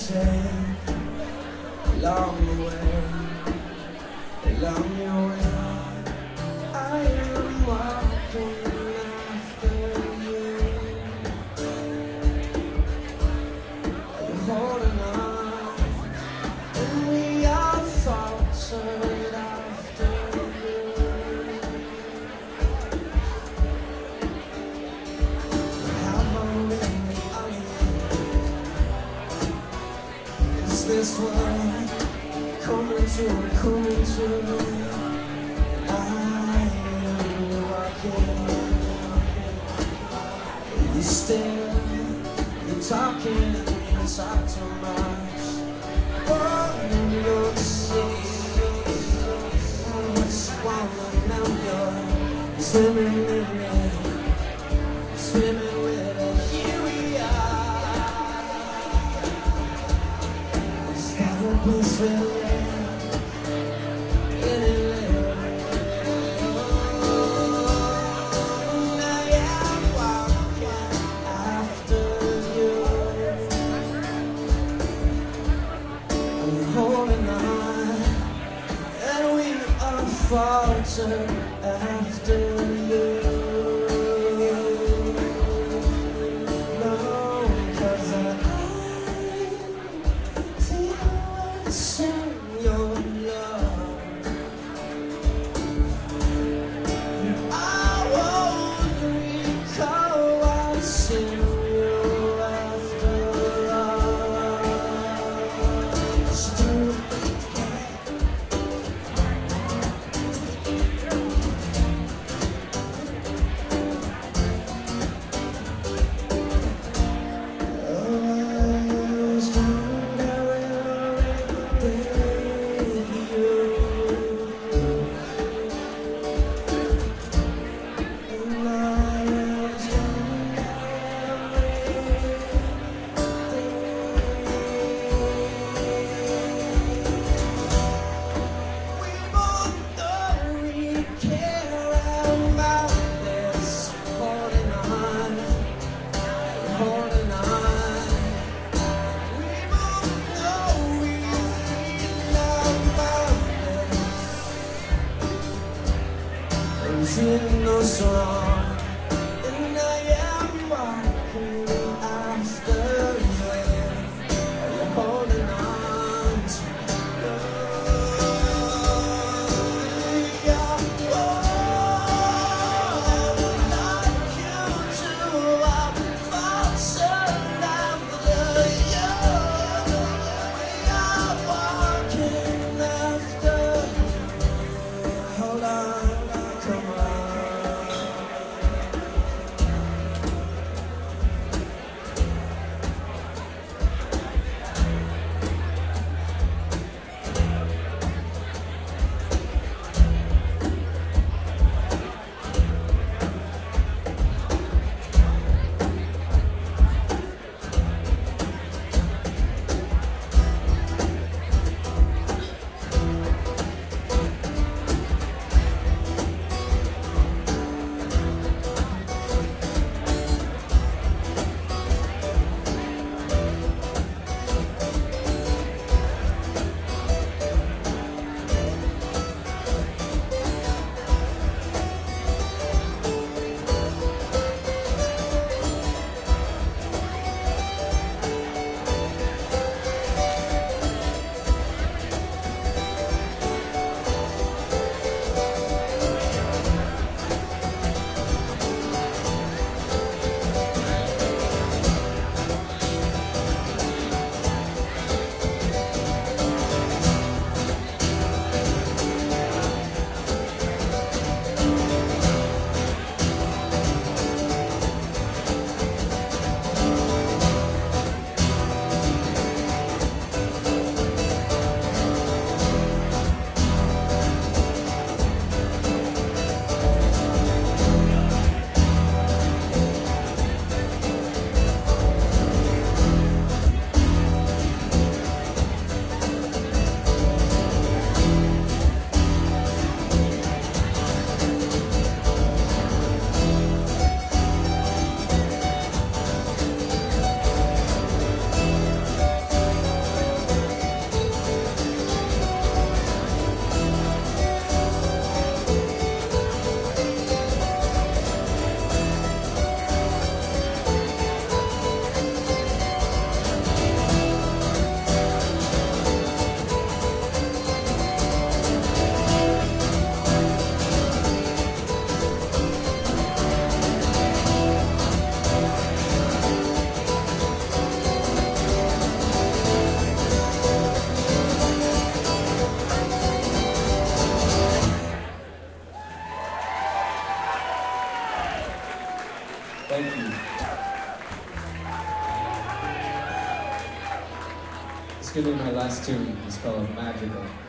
take along the way, along your way. I am walking after you. You're holding on, and we are faltered after you. Have I really on you? Is this what coming to? I am walking. You stare, you're talking, you talk too much. Oh, you don't see what you want now. You're swimming in it, swimming with it. Here we are. Is that a place where falter after you? No, 'cause I feel what's in your love. I won't recall what's in you after all. Feeling no strong, and I am walking after you. You're holding on to yeah. Oh, I would like you to. I'm faltered after you. We are walking after you. Hold on. Come on. gonna be my last tune. It's called Magical.